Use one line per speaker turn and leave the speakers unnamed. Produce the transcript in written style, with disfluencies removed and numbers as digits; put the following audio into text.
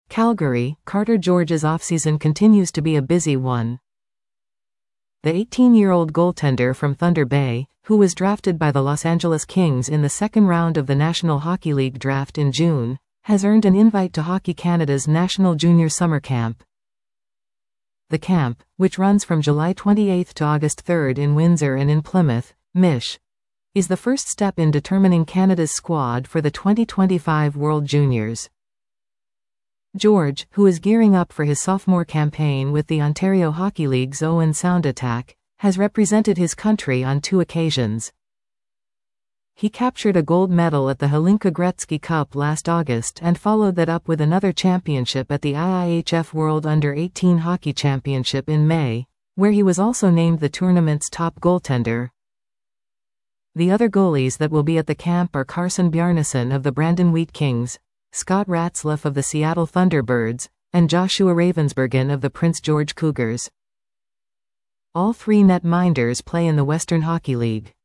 Calgary, Carter George's offseason continues to be a busy one. The 18-year-old goaltender from Thunder Bay, who was drafted by the Los Angeles Kings in the second round of the National Hockey League draft in June, has earned an invite to Hockey Canada's National Junior Summer Camp. The camp, which runs from July 28 to August 3 in Windsor and in Plymouth, Mich., is the first step in determining Canada's squad for the 2025 World Juniors. George, who is gearing up for his sophomore campaign with the Ontario Hockey League's Owen Sound Attack, has represented his country on 2 occasions. He captured a gold medal at the Hlinka Gretzky Cup last August and followed that up with another championship at the IIHF World Under-18 Hockey Championship in May, where he was also named the tournament's top goaltender. The other goalies that will be at the camp are Carson Bjarnason of the Brandon Wheat Kings, Scott Ratzlaff of the Seattle Thunderbirds, and Joshua Ravensbergen of the Prince George Cougars. All 3 net-minders play in the Western Hockey League.